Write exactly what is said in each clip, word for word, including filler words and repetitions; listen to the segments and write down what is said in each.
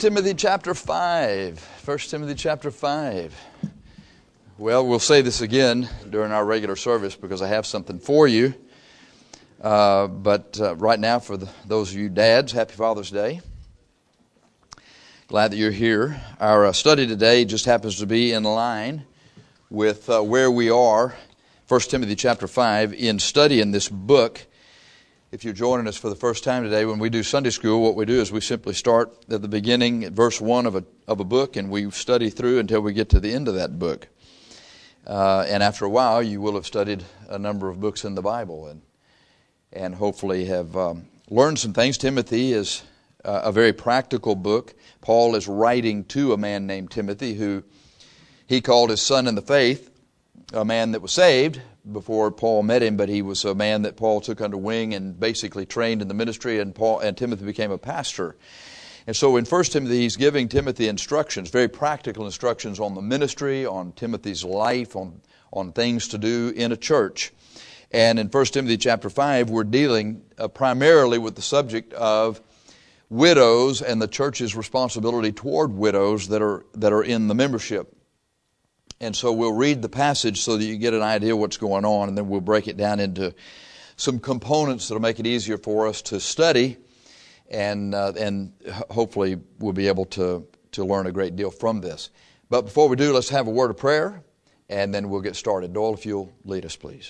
Timothy chapter five. First Timothy chapter five. Well, we'll say this again during our regular service because I have something for you. Uh, but uh, right now, for the, those of you dads, happy Father's Day. Glad that you're here. Our uh, study today just happens to be in line with uh, where we are, First Timothy chapter five, in studying this book. If you're joining us for the first time today, when we do Sunday school, what we do is we simply start at the beginning, at verse one of a of a book, and we study through until we get to the end of that book. Uh, and after a while, you will have studied a number of books in the Bible, and and hopefully have um, learned some things. Timothy is uh, a very practical book. Paul is writing to a man named Timothy, who he called his son in the faith, a man that was saved before Paul met him, but he was a man that Paul took under wing and basically trained in the ministry, and Paul and Timothy became a pastor. And so in First Timothy, he's giving Timothy instructions, very practical instructions on the ministry, on Timothy's life, on, on things to do in a church. And in First Timothy chapter five, we're dealing uh, primarily with the subject of widows and the church's responsibility toward widows that are that are in the membership. And so we'll read the passage so that you get an idea of what's going on, and then we'll break it down into some components that will make it easier for us to study, and uh, and hopefully we'll be able to, to learn a great deal from this. But before we do, let's have a word of prayer, and then we'll get started. Doyle, if you'll lead us, please.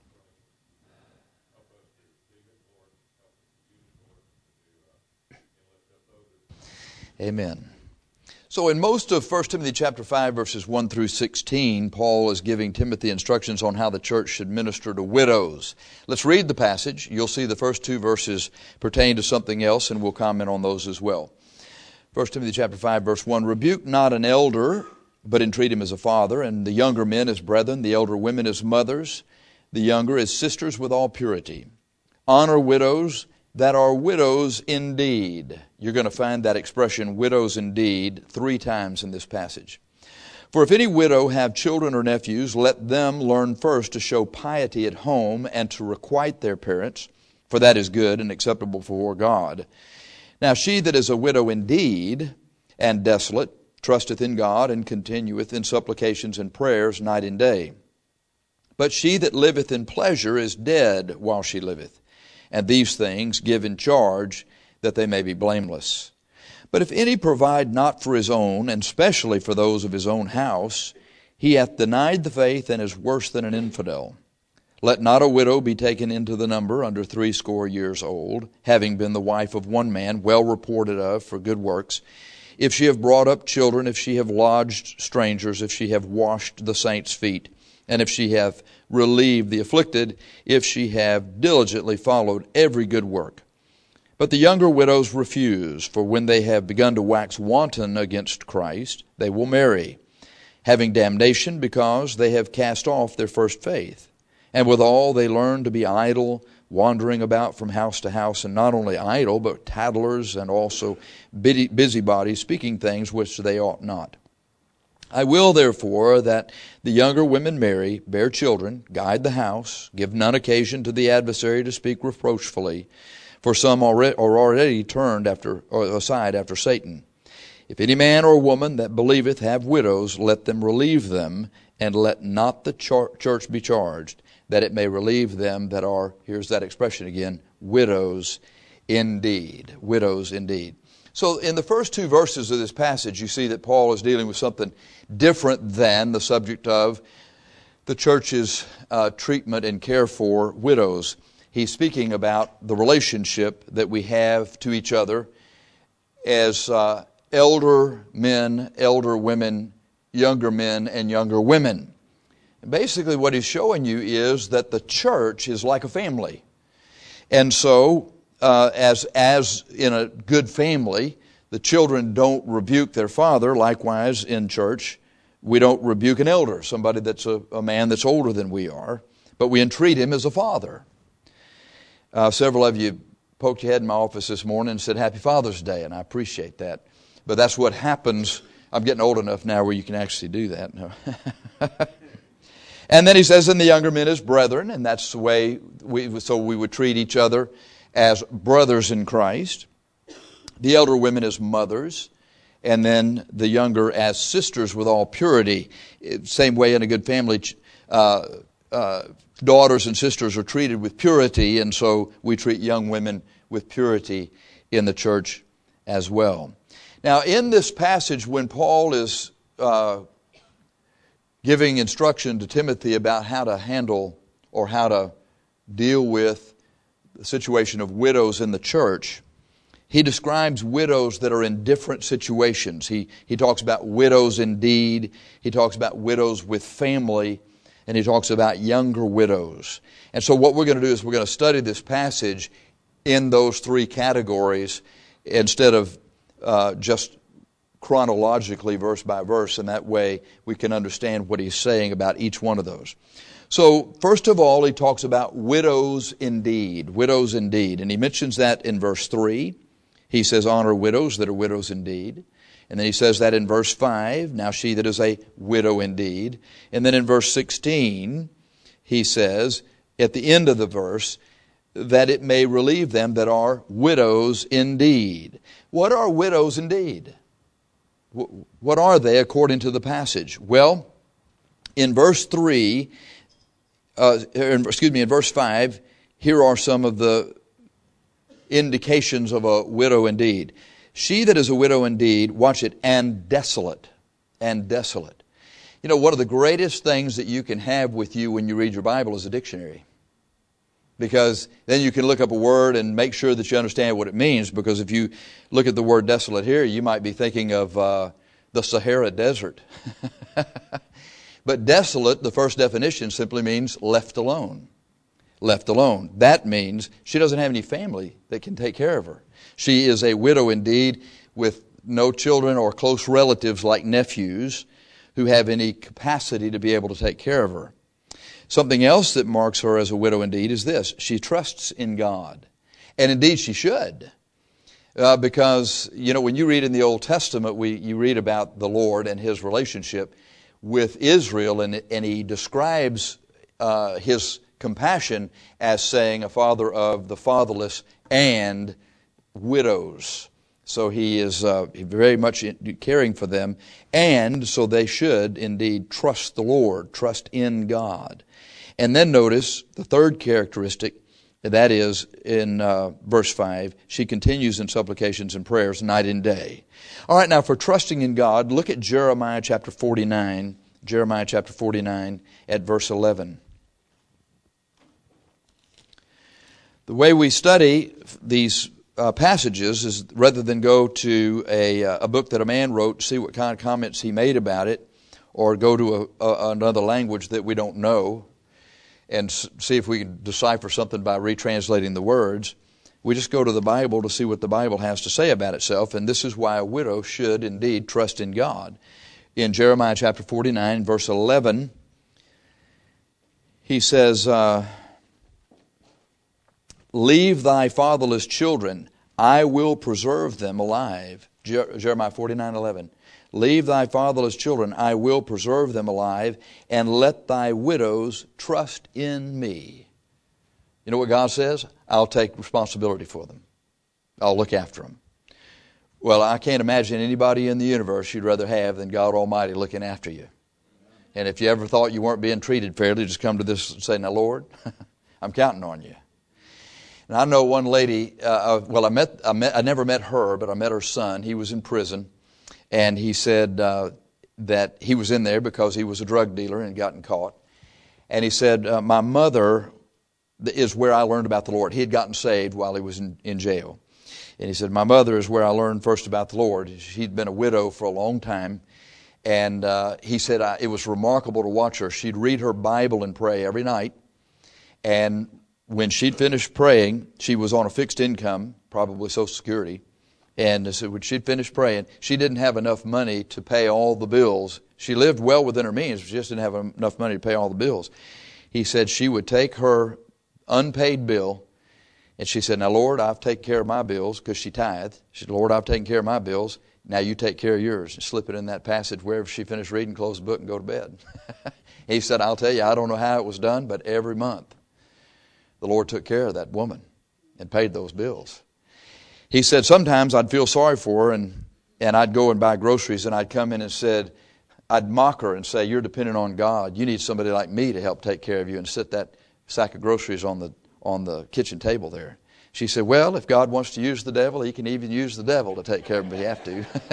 Amen. So in most of First Timothy chapter five, verses one through sixteen, Paul is giving Timothy instructions on how the church should minister to widows. Let's read the passage. You'll see the first two verses pertain to something else, and we'll comment on those as well. First Timothy chapter five, verse one, "Rebuke not an elder, but entreat him as a father, and the younger men as brethren, the elder women as mothers, the younger as sisters with all purity. Honor widows that are widows indeed." You're going to find that expression, widows indeed, three times in this passage. "For if any widow have children or nephews, let them learn first to show piety at home and to requite their parents, for that is good and acceptable before God. Now she that is a widow indeed and desolate trusteth in God and continueth in supplications and prayers night and day. But she that liveth in pleasure is dead while she liveth. And these things give in charge, that they may be blameless. But if any provide not for his own, and specially for those of his own house, he hath denied the faith and is worse than an infidel. Let not a widow be taken into the number under threescore years old, having been the wife of one man, well reported of for good works, if she have brought up children, if she have lodged strangers, if she have washed the saints' feet, and if she have relieved the afflicted, if she have diligently followed every good work. But the younger widows refuse, for when they have begun to wax wanton against Christ, they will marry, having damnation because they have cast off their first faith. And withal they learn to be idle, wandering about from house to house, and not only idle, but tattlers and also busybodies, speaking things which they ought not. I will, therefore, that the younger women marry, bear children, guide the house, give none occasion to the adversary to speak reproachfully, for some are already turned after or aside after Satan. If any man or woman that believeth have widows, let them relieve them, and let not the church be charged, that it may relieve them that are," here's that expression again, "widows indeed." Widows indeed. So in the first two verses of this passage, you see that Paul is dealing with something different than the subject of the church's uh, treatment and care for widows. He's speaking about the relationship that we have to each other as uh, elder men, elder women, younger men, and younger women. And basically what he's showing you is that the church is like a family. And so, uh, as, as in a good family, the children don't rebuke their father. Likewise, in church, we don't rebuke an elder, somebody that's a, a man that's older than we are, but we entreat him as a father. Uh, several of you poked your head in my office this morning and said, "Happy Father's Day," and I appreciate that. But that's what happens. I'm getting old enough now where you can actually do that. No. And then he says, "And the younger men as brethren," and that's the way we, so we would treat each other as brothers in Christ. The elder women as mothers. and then the younger as sisters with all purity. Same way in a good family, uh, uh, daughters and sisters are treated with purity, and so we treat young women with purity in the church as well. Now, in this passage, when Paul is uh, giving instruction to Timothy about how to handle or how to deal with the situation of widows in the church, he describes widows that are in different situations. He, he talks about widows indeed, he talks about widows with family, and he talks about younger widows. And so what we're going to do is we're going to study this passage in those three categories instead of uh, just chronologically verse by verse, and that way we can understand what he's saying about each one of those. So first of all, he talks about widows indeed, widows indeed. And he mentions that in verse three. He says, honor widows that are widows indeed. And then he says that in verse five, now she that is a widow indeed. And then in verse sixteen, he says, at the end of the verse, that it may relieve them that are widows indeed. What are widows indeed? What are they according to the passage? Well, in verse three, uh, excuse me, in verse five, here are some of the indications of a widow indeed. She that is a widow indeed, watch it, and desolate, and desolate. You know, one of the greatest things that you can have with you when you read your Bible is a dictionary. Because then you can look up a word and make sure that you understand what it means. Because if you look at the word desolate here, you might be thinking of uh, the Sahara Desert. But desolate, the first definition, simply means left alone. Left alone. That means she doesn't have any family that can take care of her. She is a widow indeed, with no children or close relatives like nephews who have any capacity to be able to take care of her. Something else that marks her as a widow indeed is this: she trusts in God. And indeed she should. Uh, because, you know, when you read in the Old Testament, we you read about the Lord and His relationship with Israel, and, and He describes uh, His compassion as saying a father of the fatherless and widows. So He is uh, very much caring for them, and so they should indeed trust the Lord, trust in God. And then notice the third characteristic, that is in uh, verse five, she continues in supplications and prayers night and day. All right, now for trusting in God, look at Jeremiah chapter forty-nine, Jeremiah chapter forty-nine at verse eleven. The way we study these uh, passages is rather than go to a, a book that a man wrote, see what kind of comments he made about it, or go to a, a, another language that we don't know, and see if we can decipher something by retranslating the words. We just go to the Bible to see what the Bible has to say about itself, and this is why a widow should indeed trust in God. In Jeremiah chapter forty-nine, verse eleven, he says, uh, leave thy fatherless children, I will preserve them alive. Jer- Jeremiah forty-nine eleven. Leave thy fatherless children, I will preserve them alive, and let thy widows trust in me. You know what God says? I'll take responsibility for them. I'll look after them. Well, I can't imagine anybody in the universe you'd rather have than God Almighty looking after you. And if you ever thought you weren't being treated fairly, just come to this and say, now, Lord, I'm counting on you. And I know one lady, uh, well, I met, I met, I never met her, but I met her son. He was in prison. And he said uh, that he was in there because he was a drug dealer and gotten caught. And he said, uh, my mother is where I learned about the Lord. He had gotten saved while he was in, in jail. And he said, my mother is where I learned first about the Lord. She'd been a widow for a long time. And uh, he said I, it was remarkable to watch her. She'd read her Bible and pray every night. And when she'd finished praying, she was on a fixed income, probably Social Security. And so when she'd finished praying, she didn't have enough money to pay all the bills. She lived well within her means, but she just didn't have enough money to pay all the bills. He said she would take her unpaid bill, and she said, now, Lord, I've taken care of my bills, because she tithed. She said, Lord, I've taken care of my bills. Now you take care of yours. And slip it in that passage wherever she finished reading, close the book, and go to bed. He said, I'll tell you, I don't know how it was done, but every month the Lord took care of that woman and paid those bills. He said, sometimes I'd feel sorry for her, and and I'd go and buy groceries, and I'd come in and said, I'd mock her and say, you're dependent on God. You need somebody like me to help take care of you, and sit that sack of groceries on the on the kitchen table there. She said, well, if God wants to use the devil, he can even use the devil to take care of me if he have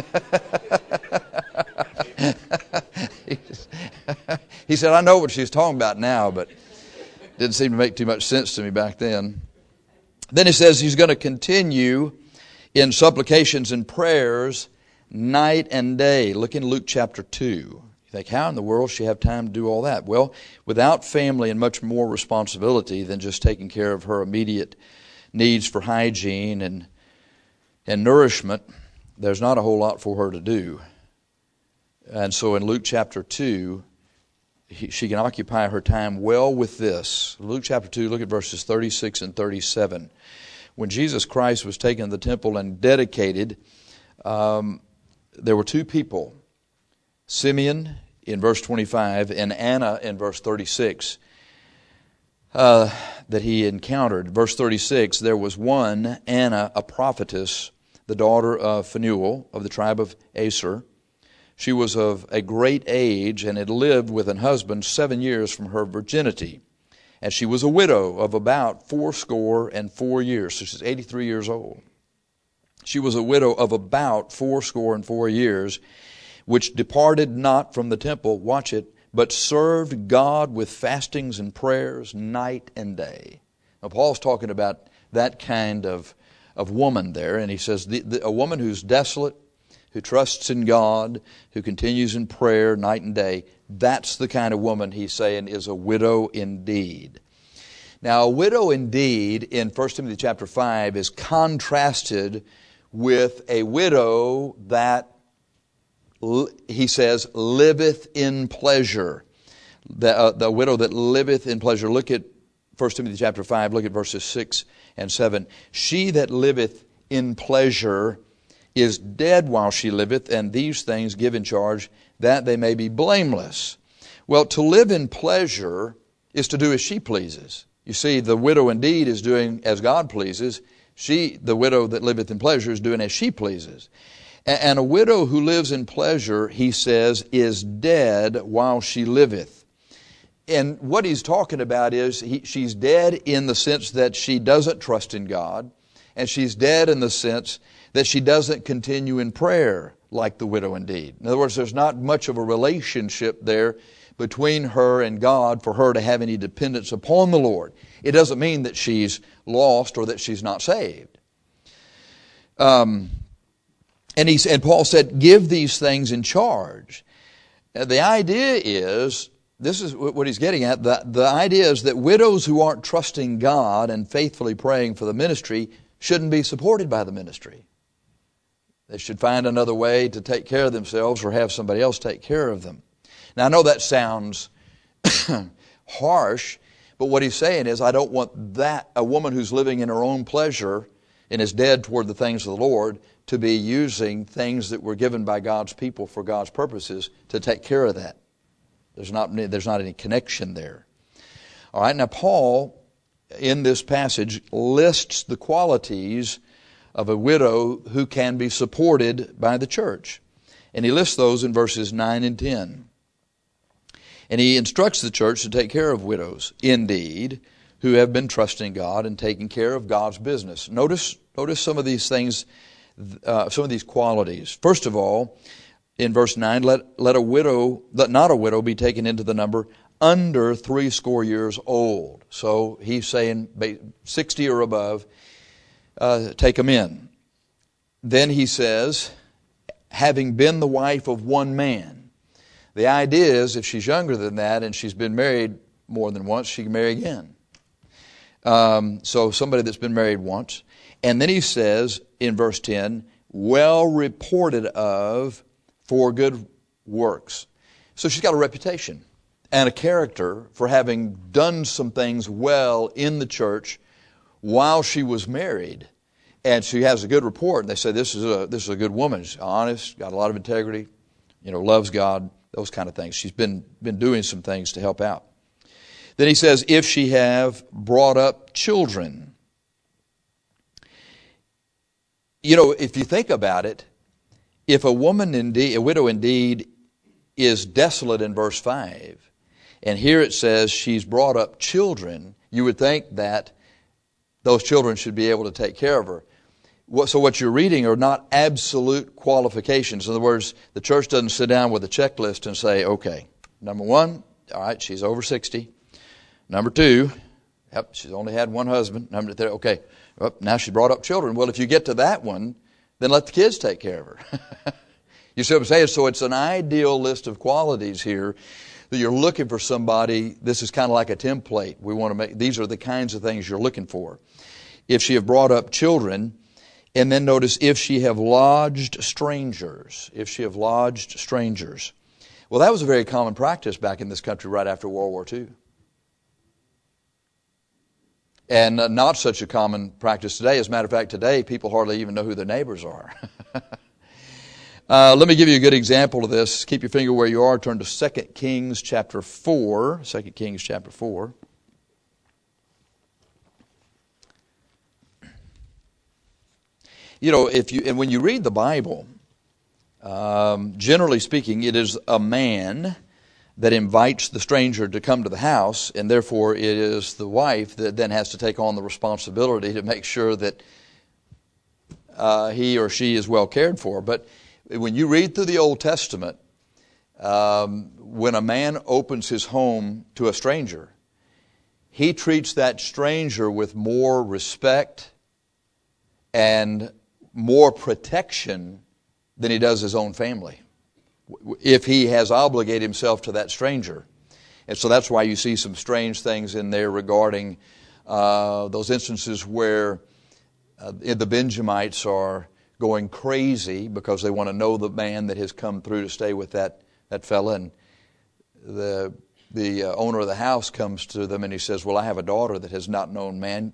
to. He said, I know what she's talking about now, but didn't seem to make too much sense to me back then. Then he says he's going to continue in supplications and prayers night and day. Look in Luke chapter two. You think, how in the world should she have time to do all that? Well, without family and much more responsibility than just taking care of her immediate needs for hygiene and and nourishment, there's not a whole lot for her to do. And so in Luke chapter two, he, she can occupy her time well with this. Luke chapter two, look at verses thirty-six and thirty-seven. When Jesus Christ was taken to the temple and dedicated, um, there were two people, Simeon in verse twenty-five and Anna in verse thirty-six, uh, that he encountered. Verse thirty-six, there was one, Anna, a prophetess, the daughter of Phanuel of the tribe of Aser. She was of a great age and had lived with an husband seven years from her virginity. And she was a widow of about fourscore and four years. So she's eighty-three years old. She was a widow of about fourscore and four years, which departed not from the temple, watch it, but served God with fastings and prayers night and day. Now, Paul's talking about that kind of, of woman there, and he says the, the, a woman who's desolate, who trusts in God, who continues in prayer night and day, that's the kind of woman he's saying is a widow indeed. Now, a widow indeed in First Timothy chapter five is contrasted with a widow that, he says, liveth in pleasure. The, uh, the widow that liveth in pleasure. Look at First Timothy chapter five, look at verses six and seven. She that liveth in pleasure is dead while she liveth, and these things give in charge that they may be blameless. Well, to live in pleasure is to do as she pleases. You see, the widow indeed is doing as God pleases. She, the widow that liveth in pleasure, is doing as she pleases. And a widow who lives in pleasure, he says, is dead while she liveth. And what he's talking about is he, she's dead in the sense that she doesn't trust in God, and she's dead in the sense that she doesn't continue in prayer like the widow indeed. In other words, there's not much of a relationship there between her and God for her to have any dependence upon the Lord. It doesn't mean that she's lost or that she's not saved. Um, and, he, and Paul said, give these things in charge. Uh, the idea is, this is what he's getting at, the, the idea is that widows who aren't trusting God and faithfully praying for the ministry shouldn't be supported by the ministry. They should find another way to take care of themselves or have somebody else take care of them. Now, I know that sounds harsh, but what he's saying is I don't want that, a woman who's living in her own pleasure and is dead toward the things of the Lord, to be using things that were given by God's people for God's purposes to take care of that. There's not, there's not any connection there. All right, now Paul, in this passage, lists the qualities of a widow who can be supported by the church. And he lists those in verses nine and ten. And he instructs the church to take care of widows, indeed, who have been trusting God and taking care of God's business. Notice, notice some of these things, uh, some of these qualities. First of all, in verse nine, let, let a widow, let not a widow be taken into the number under three score years old. So he's saying sixty or above, uh, take them in. Then he says, having been the wife of one man. The idea is if she's younger than that and she's been married more than once, she can marry again. Um, so somebody that's been married once. And then he says in verse ten, well reported of for good works. So she's got a reputation and a character for having done some things well in the church while she was married. And she has a good report. And they say this is a this is a good woman. She's honest, got a lot of integrity, you know, loves God, those kind of things. She's been been doing some things to help out. Then he says, if she have brought up children. You know, if you think about it, if a woman indeed, a widow indeed, is desolate in verse five, and here it says she's brought up children, you would think that those children should be able to take care of her. So what you're reading are not absolute qualifications. In other words, the church doesn't sit down with a checklist and say, okay, number one, all right, she's over sixty. Number two, yep, she's only had one husband. Number three, okay, well, now she brought up children. Well, if you get to that one, then let the kids take care of her. You see what I'm saying? So it's an ideal list of qualities here that you're looking for somebody. This is kind of like a template. We want to make, these are the kinds of things you're looking for. If she have brought up children, and then notice, if she have lodged strangers. If she have lodged strangers. Well, that was a very common practice back in this country right after World War Two. And uh, not such a common practice today. As a matter of fact, today people hardly even know who their neighbors are. uh, let me give you a good example of this. Keep your finger where you are. Turn to Second Kings chapter four. Second Kings chapter four. You know, if you and when you read the Bible, um, generally speaking, it is a man that invites the stranger to come to the house, and therefore it is the wife that then has to take on the responsibility to make sure that uh, he or she is well cared for. But when you read through the Old Testament, um, when a man opens his home to a stranger, he treats that stranger with more respect and more protection than he does his own family, if he has obligated himself to that stranger. And so that's why you see some strange things in there regarding uh, those instances where uh, the Benjamites are going crazy because they want to know the man that has come through to stay with that, that fella. And the, the uh, owner of the house comes to them and he says, well, I have a daughter that has not known man.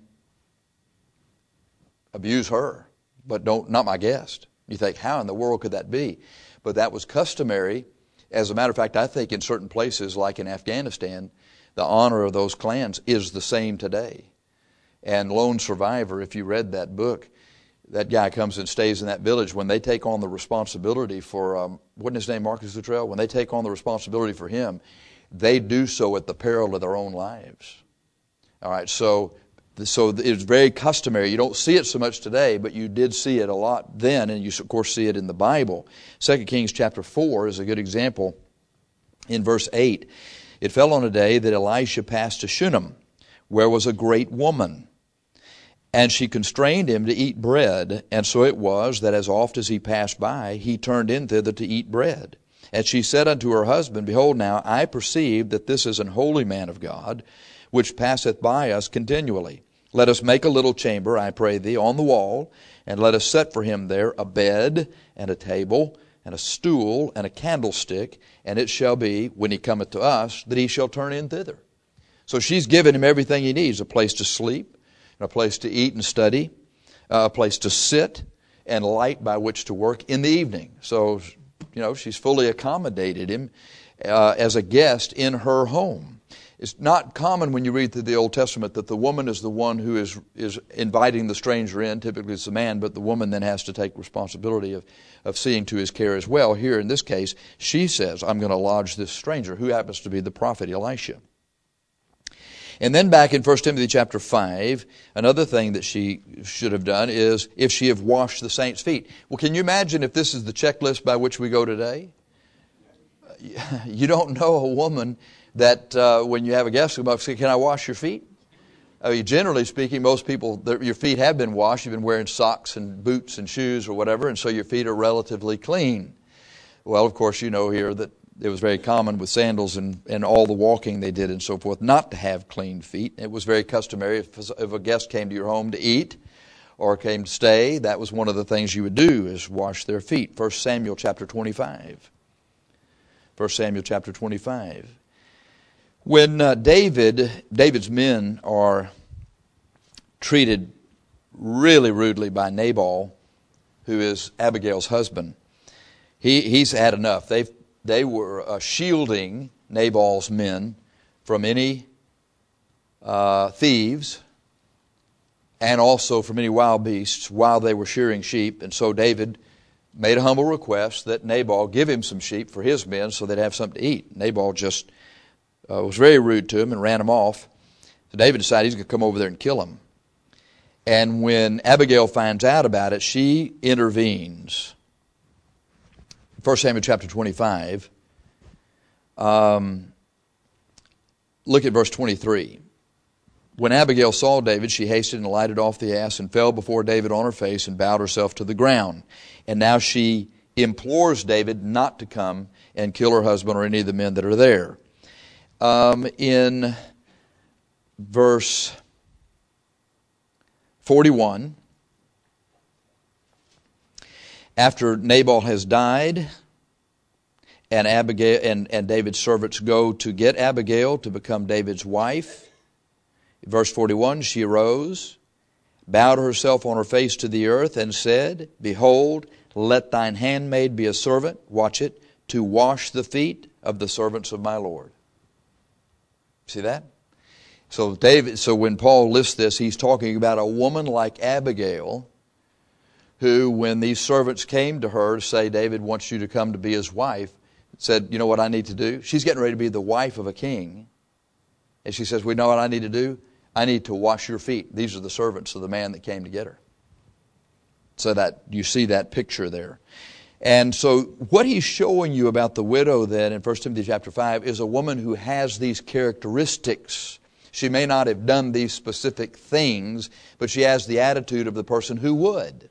Abuse her, but don't not my guest. You think, how in the world could that be? But that was customary. As a matter of fact, I think in certain places, like in Afghanistan, the honor of those clans is the same today. And Lone Survivor, if you read that book, that guy comes and stays in that village. When they take on the responsibility for, um, wasn't his name Marcus Luttrell? When they take on the responsibility for him, they do so at the peril of their own lives. All right, so so it's very customary. You don't see it so much today, but you did see it a lot then, and you of course see it in the Bible. Second Kings chapter four is a good example. In verse eight, it fell on a day that Elisha passed to Shunem, where was a great woman. And she constrained him to eat bread, and so it was that as oft as he passed by, he turned in thither to eat bread. And she said unto her husband, Behold now, I perceive that this is an holy man of God, which passeth by us continually. Let us make a little chamber, I pray thee, on the wall, and let us set for him there a bed, and a table, and a stool, and a candlestick, and it shall be, when he cometh to us, that he shall turn in thither. So she's given him everything he needs, a place to sleep, a place to eat and study, a place to sit, and light by which to work in the evening. So, you know, she's fully accommodated him uh, as a guest in her home. It's not common when you read through the Old Testament that the woman is the one who is, is inviting the stranger in. Typically it's the man, but the woman then has to take responsibility of, of seeing to his care as well. Here in this case, she says, I'm going to lodge this stranger, who happens to be the prophet Elisha. And then back in First Timothy chapter five, another thing that she should have done is if she have washed the saints' feet. Well, can you imagine if this is the checklist by which we go today? You don't know a woman that uh, when you have a guest come up, say, can I wash your feet? I mean, generally speaking, most people, your feet have been washed. You've been wearing socks and boots and shoes or whatever, and so your feet are relatively clean. Well, of course, you know here that it was very common with sandals and, and all the walking they did and so forth not to have clean feet. It was very customary if, if a guest came to your home to eat or came to stay, that was one of the things you would do is wash their feet. First Samuel chapter twenty-five. First Samuel chapter twenty-five. When uh, David, David's men are treated really rudely by Nabal, who is Abigail's husband, he, he's had enough. They've They were uh, shielding Nabal's men from any uh, thieves and also from any wild beasts while they were shearing sheep. And so David made a humble request that Nabal give him some sheep for his men so they'd have something to eat. Nabal just uh, was very rude to him and ran him off. So David decided he's going to come over there and kill him. And when Abigail finds out about it, she intervenes. First Samuel chapter twenty-five. Um, look at verse twenty-three. When Abigail saw David, she hastened and lighted off the ass and fell before David on her face and bowed herself to the ground. And now she implores David not to come and kill her husband or any of the men that are there. Um, in verse forty-one, after Nabal has died, and Abigail and, and David's servants go to get Abigail to become David's wife, verse forty-one, she arose, bowed herself on her face to the earth, and said, Behold, let thine handmaid be a servant, watch it, to wash the feet of the servants of my Lord. See that? So David, so when Paul lists this, he's talking about a woman like Abigail, who, when these servants came to her to say, David wants you to come to be his wife, said, you know what I need to do? She's getting ready to be the wife of a king. And she says, we know what I need to do? I need to wash your feet. These are the servants of the man that came to get her. So that you see that picture there. And so what he's showing you about the widow then in First Timothy chapter five is a woman who has these characteristics. She may not have done these specific things, but she has the attitude of the person who would.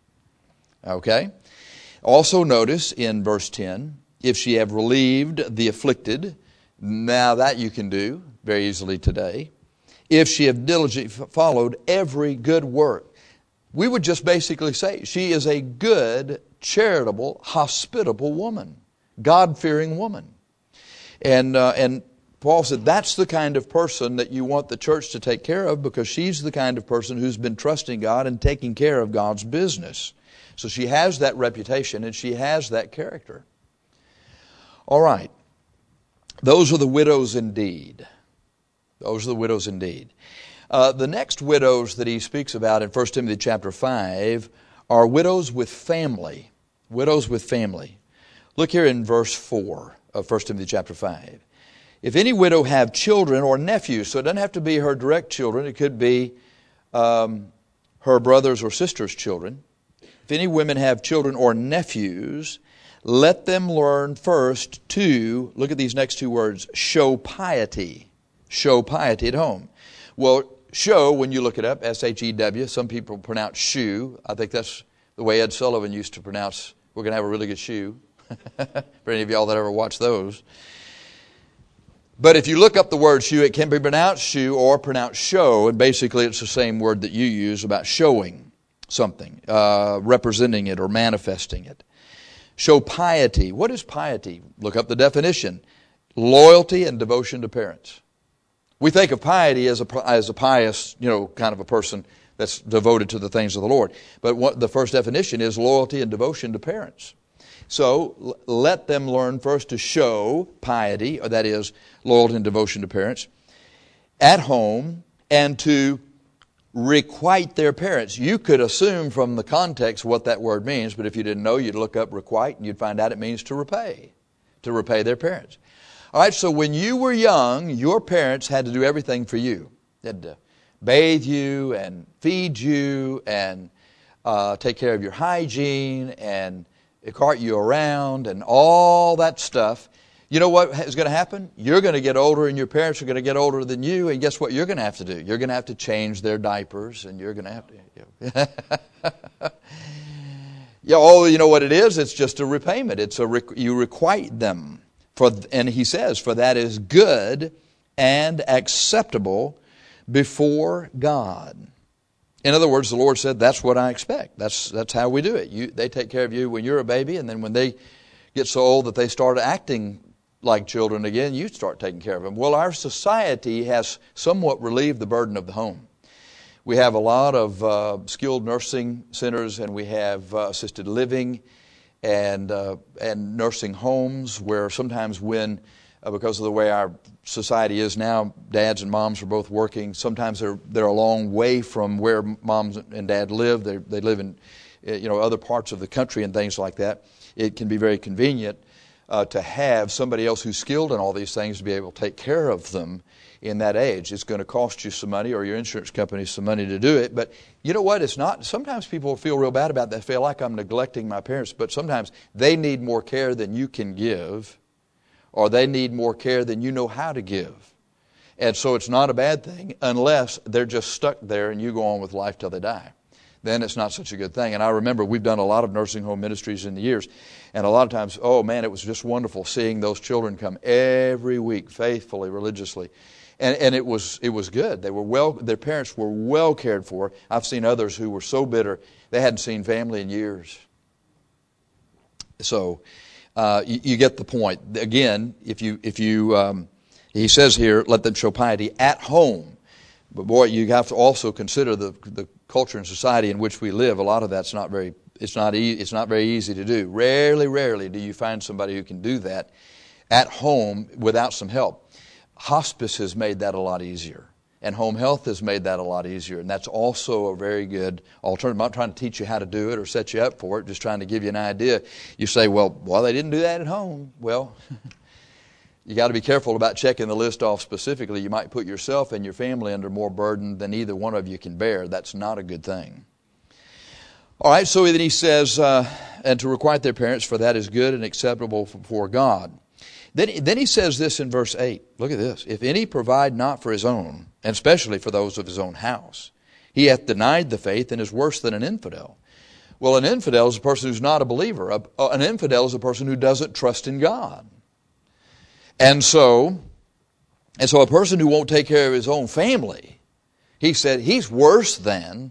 Okay? Also notice in verse ten, if she have relieved the afflicted, now that you can do very easily today. If she have diligently followed every good work. We would just basically say she is a good, charitable, hospitable woman. God-fearing woman. And, uh, and Paul said that's the kind of person that you want the church to take care of, because she's the kind of person who's been trusting God and taking care of God's business. So she has that reputation and she has that character. All right. Those are the widows indeed. Those are the widows indeed. Uh, the next widows that he speaks about in First Timothy chapter five are widows with family. Widows with family. Look here in verse four of First Timothy chapter five. If any widow have children or nephews, so it doesn't have to be her direct children, it could be um, her brothers or sisters' children. If any women have children or nephews, let them learn first to, look at these next two words, show piety. Show piety at home. Well, show, when you look it up, S H E W, some people pronounce shoe. I think that's the way Ed Sullivan used to pronounce, we're going to have a really good shoe. For any of y'all that ever watched those. But if you look up the word shoe, it can be pronounced shoe or pronounced show, and basically it's the same word that you use about showing something, uh, representing it or manifesting it. Show piety. What is piety? Look up the definition. Loyalty and devotion to parents. We think of piety as a, as a pious, you know, kind of a person that's devoted to the things of the Lord. But what the first definition is loyalty and devotion to parents. So l- let them learn first to show piety, or that is loyalty and devotion to parents, at home, and to requite their parents. You could assume from the context what that word means, but if you didn't know, you'd look up requite and you'd find out it means to repay, to repay their parents. All right, so when you were young, your parents had to do everything for you. They had to bathe you and feed you and uh, take care of your hygiene and cart you around and all that stuff. You know what is going to happen? You're going to get older and your parents are going to get older than you, and guess what you're going to have to do? You're going to have to change their diapers, and you're going to have to... You know. Yeah, oh, you know what it is? It's just a repayment. It's a you requite them. For, and he says, for that is good and acceptable before God. In other words, the Lord said, that's what I expect. That's that's how we do it. You, they take care of you when you're a baby, and then when they get so old that they start acting like children again, you start taking care of them. Well, our society has somewhat relieved the burden of the home. We have a lot of uh, skilled nursing centers, and we have uh, assisted living and uh, and nursing homes where sometimes when, uh, because of the way our society is now, dads and moms are both working. Sometimes they're they're a long way from where moms and dad live. They they live in you know, other parts of the country and things like that, it can be very convenient uh, to have somebody else who's skilled in all these things to be able to take care of them in that age. It's going to cost you some money, or your insurance company some money to do it. But you know what? It's not. Sometimes people feel real bad about that. They feel like I'm neglecting my parents. But sometimes they need more care than you can give, or they need more care than you know how to give. And so it's not a bad thing unless they're just stuck there and you go on with life till they die. Then it's not such a good thing. And I remember we've done a lot of nursing home ministries in the years. And a lot of times, oh man, it was just wonderful seeing those children come every week, faithfully, religiously. And, and it was it was good. They were well. Their parents were well cared for. I've seen others who were so bitter they hadn't seen family in years. So uh, you, you get the point. Again, if you if you um, he says here, let them show piety at home. But boy, you have to also consider the the culture and society in which we live. A lot of that's not very. It's not e- It's not very easy to do. Rarely, rarely do you find somebody who can do that at home without some help. Hospice has made that a lot easier, and home health has made that a lot easier, and that's also a very good alternative. I'm not trying to teach you how to do it or set you up for it, just trying to give you an idea. You say, well, well, they didn't do that at home. Well, you got to be careful about checking the list off specifically. You might put yourself and your family under more burden than either one of you can bear. That's not a good thing. All right, so then he says, uh, and to requite their parents, for that is good and acceptable before God. Then, then he says this in verse eight. Look at this. If any provide not for his own, and especially for those of his own house, he hath denied the faith and is worse than an infidel. Well, an infidel is a person who's not a believer. A, an infidel is a person who doesn't trust in God. And so, and so a person who won't take care of his own family, he said he's worse than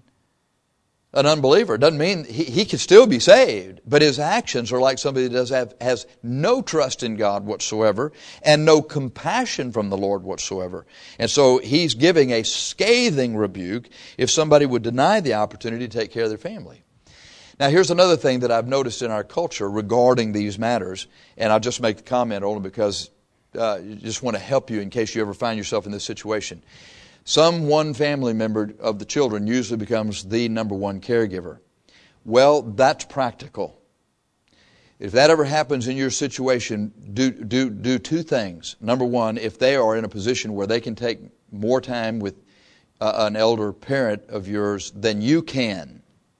an unbeliever. Doesn't mean he, he can still be saved, but his actions are like somebody that does have has no trust in God whatsoever and no compassion from the Lord whatsoever. And so he's giving a scathing rebuke if somebody would deny the opportunity to take care of their family. Now here's another thing that I've noticed in our culture regarding these matters, and I'll just make the comment only because uh, I just want to help you in case you ever find yourself in this situation. Some one family member of the children usually becomes the number one caregiver. Well, that's practical. If that ever happens in your situation, do, do, do two things. Number one, if they are in a position where they can take more time with uh, an elder parent of yours than you can,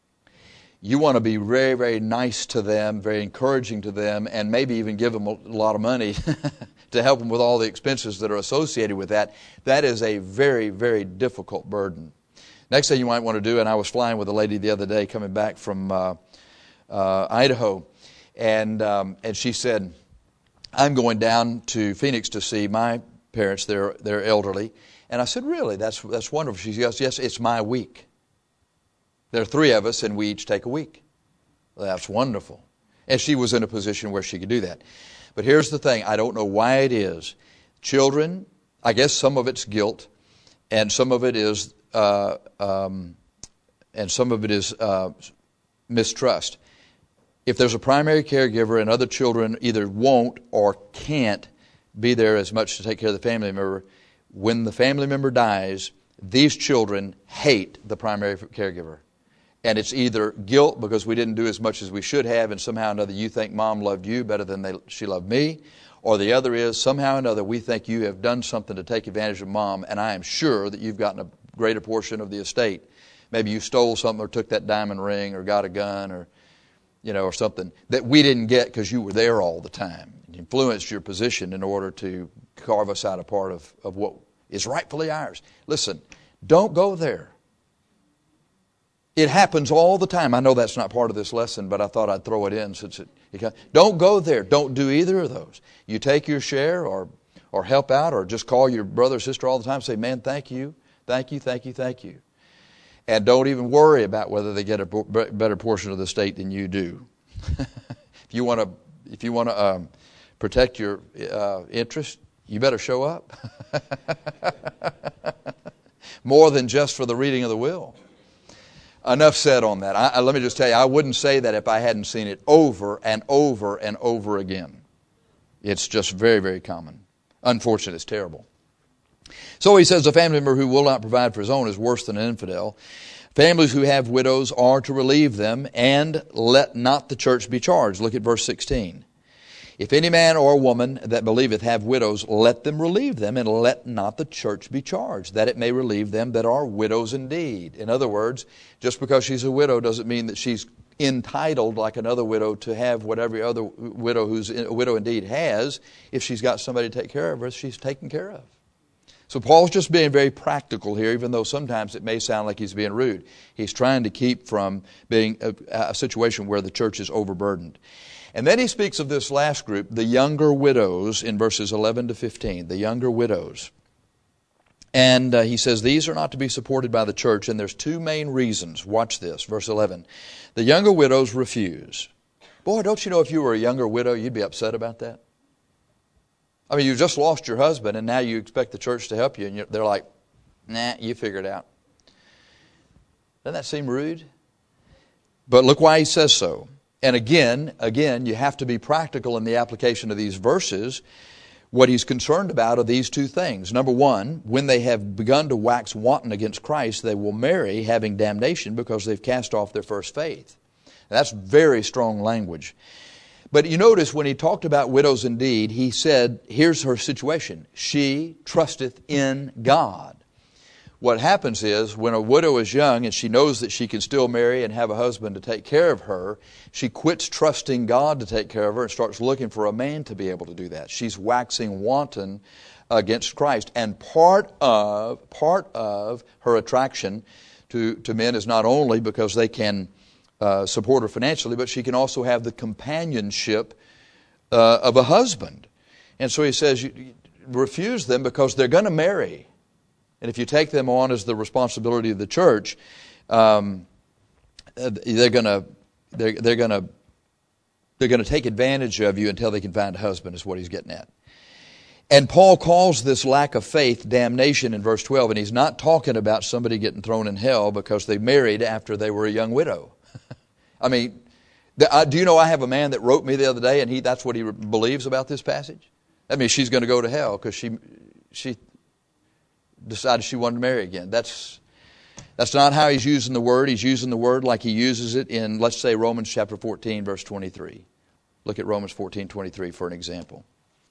you want to be very, very nice to them, very encouraging to them, and maybe even give them a lot of money to help them with all the expenses that are associated with that. That is a very, very difficult burden. Next thing you might want to do, and I was flying with a lady the other day coming back from uh, uh, Idaho, and um, and she said, I'm going down to Phoenix to see my parents. They're they're elderly. And I said, really? That's that's wonderful. She goes, yes, it's my week. There are three of us, and we each take a week. Well, that's wonderful. And she was in a position where she could do that. But here's the thing. I don't know why it is. Children, I guess some of it's guilt, and some of it is, uh, um, and some of it is uh, mistrust. If there's a primary caregiver and other children either won't or can't be there as much to take care of the family member, when the family member dies, these children hate the primary caregiver. And it's either guilt because we didn't do as much as we should have, and somehow or another you think mom loved you better than they, she loved me. Or the other is somehow or another we think you have done something to take advantage of mom, and I am sure that you've gotten a greater portion of the estate. Maybe you stole something or took that diamond ring or got a gun or, you know, or something that we didn't get because you were there all the time. It influenced your position in order to carve us out a part of, of what is rightfully ours. Listen, don't go there. It happens all the time. I know that's not part of this lesson, but I thought I'd throw it in since it, it don't go there. Don't do either of those. You take your share or or help out or just call your brother or sister all the time and say, man, thank you, thank you, thank you, thank you. And don't even worry about whether they get a better portion of the estate than you do. If you want to if you want to um, protect your uh, interest, you better show up. More than just for the reading of the will. Enough said on that. I, I, let me just tell you, I wouldn't say that if I hadn't seen it over and over and over again. It's just very, very common. Unfortunate, it's terrible. So he says, a family member who will not provide for his own is worse than an infidel. Families who have widows are to relieve them, and let not the church be charged. Look at verse sixteen. If any man or woman that believeth have widows, let them relieve them, and let not the church be charged, that it may relieve them that are widows indeed. In other words, just because she's a widow doesn't mean that she's entitled like another widow to have what every other widow who's a widow indeed has. If she's got somebody to take care of her, she's taken care of. So Paul's just being very practical here, even though sometimes it may sound like he's being rude. He's trying to keep from being a, a situation where the church is overburdened. And then he speaks of this last group, the younger widows, in verses eleven to fifteen, the younger widows. And uh, he says these are not to be supported by the church, and there's two main reasons. Watch this, verse eleven. The younger widows refuse. Boy, don't you know if you were a younger widow, you'd be upset about that? I mean, you just lost your husband, and now you expect the church to help you, and they're like, nah, you figure it out. Doesn't that seem rude? But look why he says so. And again, again, you have to be practical in the application of these verses. What he's concerned about are these two things. Number one, when they have begun to wax wanton against Christ, they will marry having damnation because they've cast off their first faith. And that's very strong language. But you notice when he talked about widows indeed, he said, here's her situation. She trusteth in God. What happens is when a widow is young and she knows that she can still marry and have a husband to take care of her, she quits trusting God to take care of her and starts looking for a man to be able to do that. She's waxing wanton against Christ. And part of part of her attraction to, to men is not only because they can uh, support her financially, but she can also have the companionship uh, of a husband. And so he says, you, you refuse them because they're going to marry. And if you take them on as the responsibility of the church, um, they're going to they're, they're going to they're going to take advantage of you until they can find a husband, is what he's getting at. And Paul calls this lack of faith damnation in verse twelve, and he's not talking about somebody getting thrown in hell because they married after they were a young widow. I mean, the, uh, do you know I have a man that wrote me the other day, and he that's what he believes about this passage? That means she's going to go to hell because she she. decided she wanted to marry again. That's that's not how he's using the word. He's using the word like he uses it in, let's say, Romans chapter fourteen, verse twenty-three. Look at Romans fourteen, twenty-three for an example.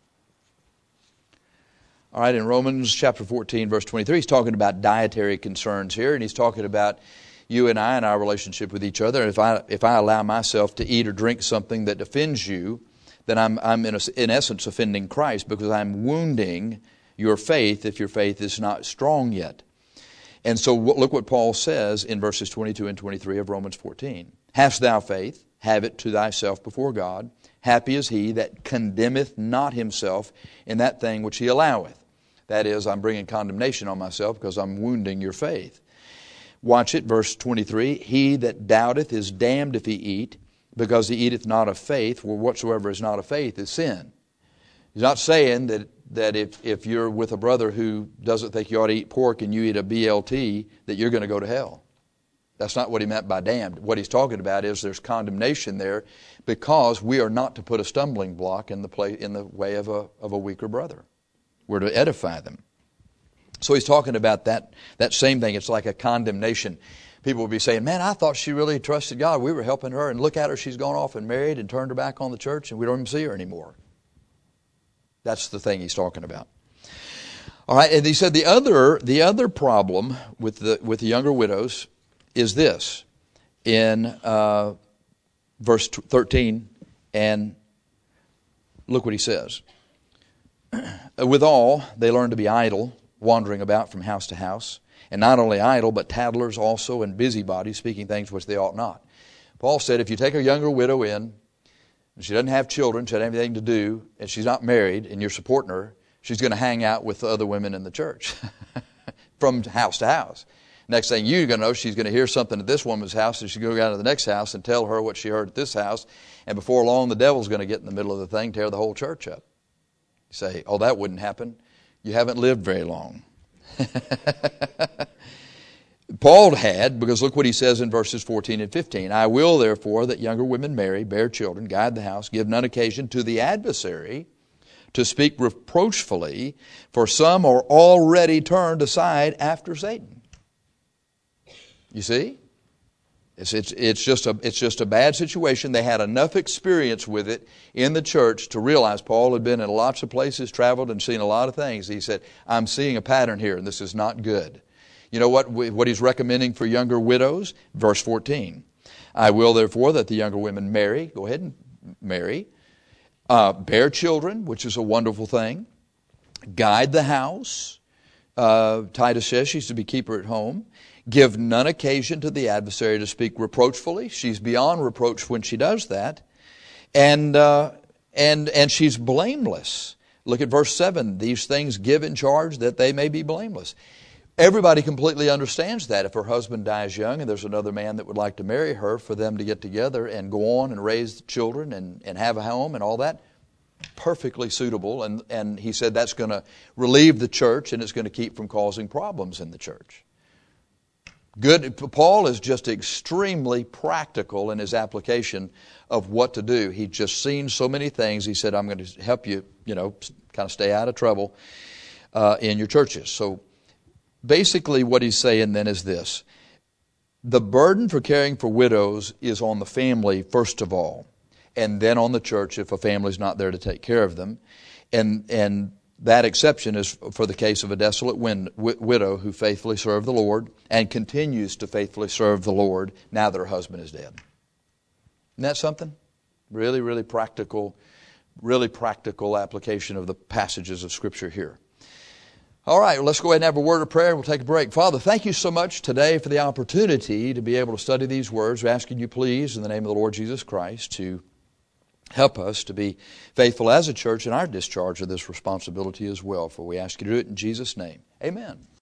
All right, in Romans chapter fourteen, verse twenty-three, he's talking about dietary concerns here, and he's talking about you and I and our relationship with each other. If I if I allow myself to eat or drink something that offends you, then I'm I'm in, a, in essence offending Christ because I'm wounding your faith if your faith is not strong yet. And so look what Paul says in verses twenty-two and twenty-three of Romans fourteen. Hast thou faith? Have it to thyself before God. Happy is he that condemneth not himself in that thing which he alloweth. That is, I'm bringing condemnation on myself because I'm wounding your faith. Watch it, verse twenty-three. He that doubteth is damned if he eat, because he eateth not of faith, for whatsoever is not of faith is sin. He's not saying that that if, if you're with a brother who doesn't think you ought to eat pork and you eat a B L T, that you're going to go to hell. That's not what he meant by damned. What he's talking about is there's condemnation there because we are not to put a stumbling block in the play, in the way of a of a weaker brother. We're to edify them. So he's talking about that that same thing. It's like a condemnation. People will be saying, man, I thought she really trusted God. We were helping her, and look at her. She's gone off and married and turned her back on the church, and we don't even see her anymore. That's the thing he's talking about. All right, and he said the other the other problem with the with the younger widows is this in uh, verse thirteen, and look what he says. Withal, they learn to be idle, wandering about from house to house, and not only idle, but tattlers also, and busybodies, speaking things which they ought not. Paul said, if you take a younger widow in, and she doesn't have children, she doesn't have anything to do, and she's not married, and you're supporting her, she's going to hang out with the other women in the church from house to house. Next thing you're going to know, she's going to hear something at this woman's house, and she's going to go down to the next house and tell her what she heard at this house, and before long, the devil's going to get in the middle of the thing, tear the whole church up. You say, oh, that wouldn't happen. You haven't lived very long. Paul had, because look what he says in verses fourteen and fifteen. I will, therefore, that younger women marry, bear children, guide the house, give none occasion to the adversary to speak reproachfully, for some are already turned aside after Satan. You see? It's, it's, it's, just a, it's just a bad situation. They had enough experience with it in the church to realize Paul had been in lots of places, traveled, and seen a lot of things. He said, I'm seeing a pattern here, and this is not good. You know what, what he's recommending for younger widows? Verse fourteen. I will, therefore, that the younger women marry. Go ahead and marry. Uh, bear children, which is a wonderful thing. Guide the house. Uh, Titus says she's to be keeper at home. Give none occasion to the adversary to speak reproachfully. She's beyond reproach when she does that. And, uh, and, and she's blameless. Look at verse seven. These things give in charge that they may be blameless. Everybody completely understands that if her husband dies young and there's another man that would like to marry her, for them to get together and go on and raise children and, and have a home and all that, perfectly suitable. And, and he said that's going to relieve the church and it's going to keep from causing problems in the church. Good. Paul is just extremely practical in his application of what to do. He's just seen so many things. He said, I'm going to help you, you know, kind of stay out of trouble uh, in your churches. So basically what he's saying then is this. The burden for caring for widows is on the family first of all, and then on the church if a family's not there to take care of them. And and that exception is for the case of a desolate win, w- widow who faithfully served the Lord and continues to faithfully serve the Lord now that her husband is dead. Isn't that something? Really, really practical, really practical application of the passages of Scripture here. All right, well, let's go ahead and have a word of prayer and we'll take a break. Father, thank you so much today for the opportunity to be able to study these words. We're asking you, please, in the name of the Lord Jesus Christ, to help us to be faithful as a church in our discharge of this responsibility as well. For we ask you to do it in Jesus' name. Amen.